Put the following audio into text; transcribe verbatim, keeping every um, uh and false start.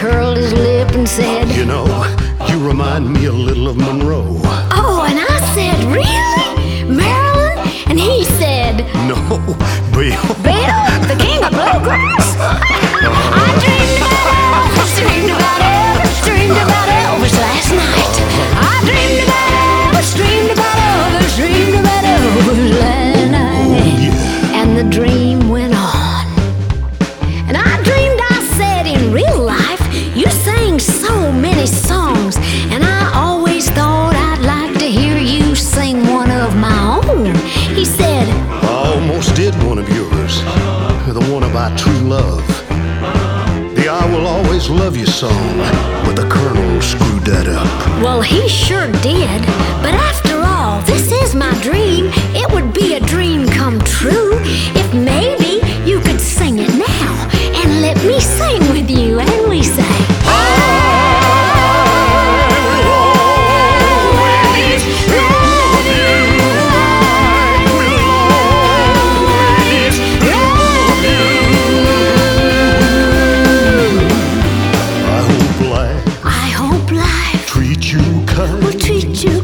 curled his lip and said, You know, you remind me a little of Monroe. oh, and I said, really? Marilyn? And he said, No, Bill. Bill, the king of bluegrass. I dreamed about Elvis, dreamed about Elvis, dreamed about Elvis last night. I dreamed about Elvis, dreamed about Elvis, dreamed about Elvis last night. And the dream went on. And I dreamed I said, in real life, you sang so many songs, and I always thought I'd like to hear you sing one of my own. He said, I almost did one of yours, the one about true love. The I Will Always Love You song, but the Colonel screwed that up. well, he sure did. But after all, this is my dream. It would be a dream come true if maybe you could sing it now. And let me sing with you. And we say, I hope life I hope life treat you kind. will treat you